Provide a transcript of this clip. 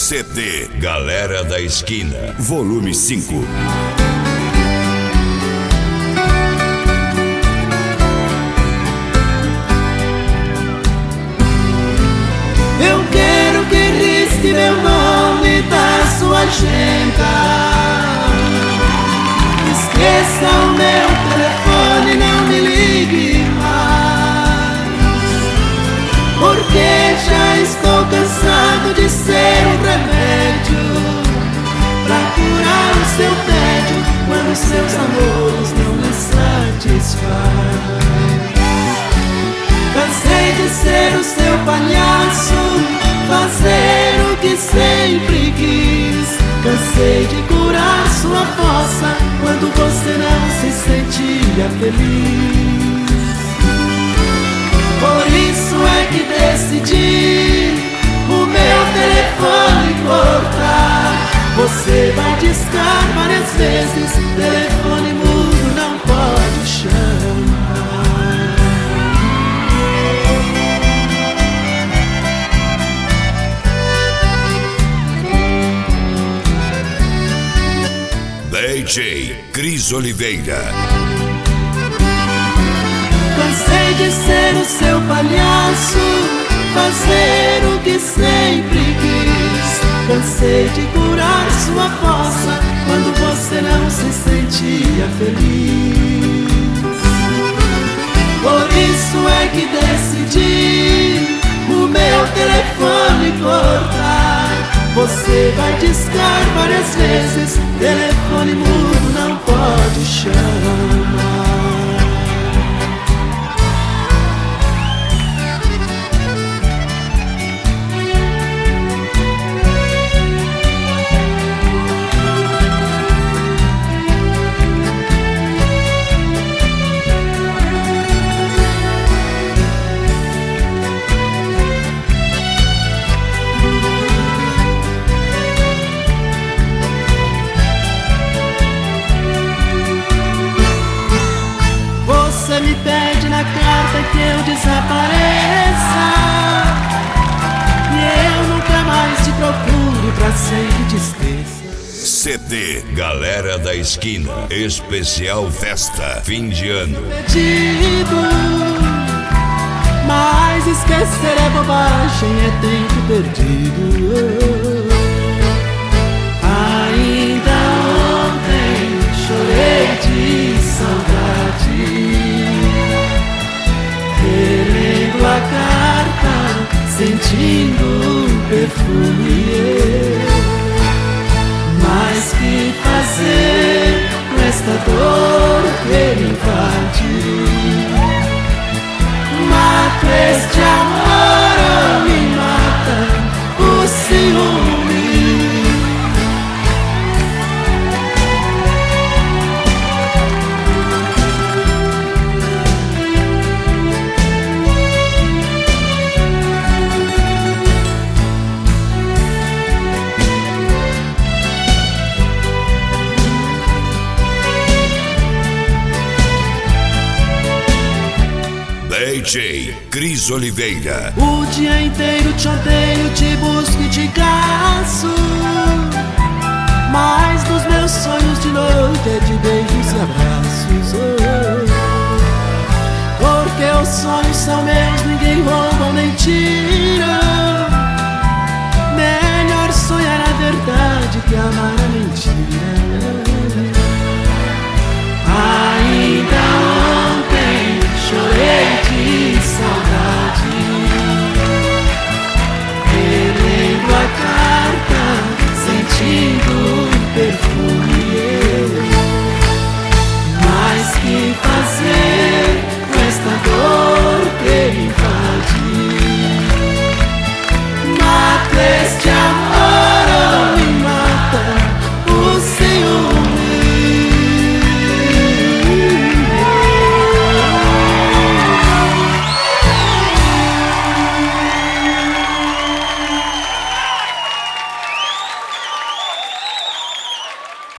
CD Galera da Esquina, volume 5. Eu quero que risque meu nome da sua agenda. Esqueça o meu telefone, não me ligue mais, porque já estou cansado de ser um remédio pra curar o seu tédio quando seus amores não me satisfazem. Cansei de ser o seu palhaço, fazer o que sempre quis. Cansei de curar sua fossa quando você não se sentia feliz. Por isso é que decidi o meu telefone cortar. Você vai discar várias vezes, telefone mudo não pode chamar. DJ Cris Oliveira. Cansei de ser o seu palhaço, fazer o que sempre quis. Cansei de curar sua fossa quando você não se sentia feliz. Por isso é que decidi o meu telefone cortar. Você vai discar várias vezes, telefone mudo não pode chamar. Você me pede na carta que eu desapareça, e eu nunca mais te procuro, pra sempre te esqueça. CD Galera da Esquina, especial festa, fim de ano. Perdido, mas esquecer é bobagem, é tempo perdido. Ainda ontem chorei de saudade, relendo a carta, sentindo um perfume. Mas que fazer com esta dor que me invade? Mata este amor ou me mata o ciúme? DJ Cris Oliveira. O dia inteiro te odeio, te